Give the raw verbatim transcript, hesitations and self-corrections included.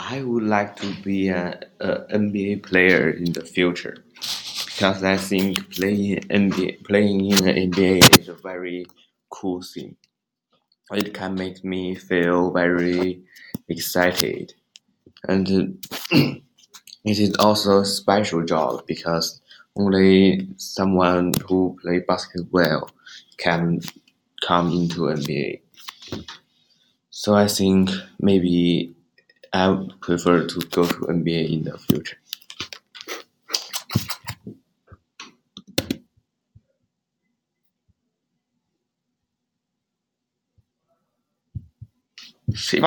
I would like to be an N B A player in the future because I think playing N B A, playing in the N B A is a very cool thing. It can make me feel very excited, and it is also a special job because only someone who play basketball can come into N B A. So I think maybe I would prefer to go to N B A in the future. Sí,